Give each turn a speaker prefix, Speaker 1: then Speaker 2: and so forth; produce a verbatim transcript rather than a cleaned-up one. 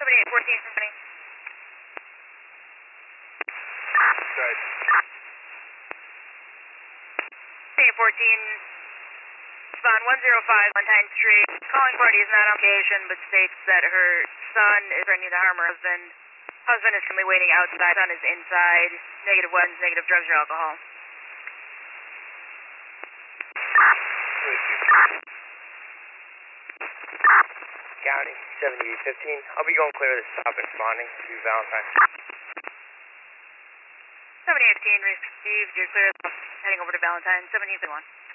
Speaker 1: seventy-eight fourteen from Benny.
Speaker 2: Good.
Speaker 1: seventy-eight fourteen, spawn one zero five Valentine Street. Calling party is not on location, but states that her son is threatening to harm her husband. Husband is currently waiting outside, son is inside. Negative weapons, negative drugs or alcohol.
Speaker 2: County, seventy-eight fifteen. I'll be going clear of the stop and responding to Valentine.
Speaker 1: seventy-eight fifteen received, you're clear, heading over to Valentine, seventeen fifty-one.